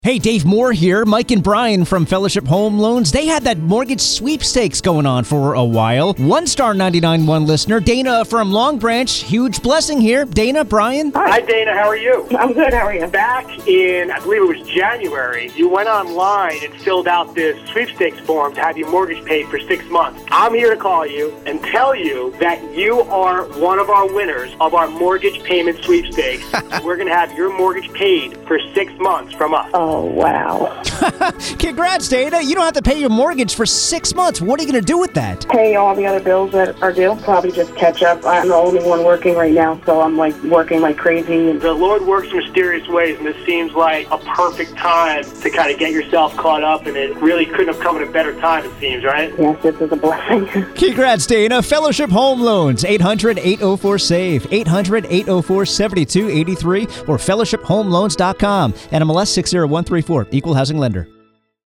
Hey, Dave Moore here. Mike and Brian from Fellowship Home Loans. They had that mortgage sweepstakes going on for a while. One star 99.1 listener, Dana from Long Branch. Huge blessing here. Dana, Brian. Hi, Dana. How are you? I'm good. How are you? Back in, I believe it was January, you went online and filled out this sweepstakes form to have your mortgage paid for 6 months. I'm here to call you and tell you that you are one of our winners of our mortgage payment sweepstakes. We're going to have your mortgage paid for 6 months from us. Oh, wow. Congrats, Dana. You don't have to pay your mortgage for 6 months. What are you going to do with that? Pay all the other bills that are due. Probably just catch up. I'm the only one working right now, so I'm working like crazy. The Lord works in mysterious ways, and this seems like a perfect time to kind of get yourself caught up, and it really couldn't have come at a better time, it seems, right? Yes, this is a blessing. Congrats, Dana. Fellowship Home Loans, 800-804-SAVE, 800-804-7283, or fellowshiphomeloans.com, NMLS 60134, Equal Housing Lender.